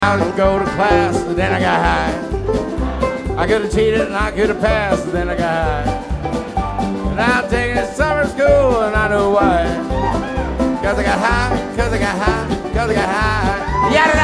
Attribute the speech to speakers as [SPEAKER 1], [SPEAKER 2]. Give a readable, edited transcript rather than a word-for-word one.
[SPEAKER 1] I could go to class, and then I got high. I could have cheated and I could have passed, and then I got high. And I'm taking summer school, and I know why. Cause I got high, cause I got high, cause I got high. Yada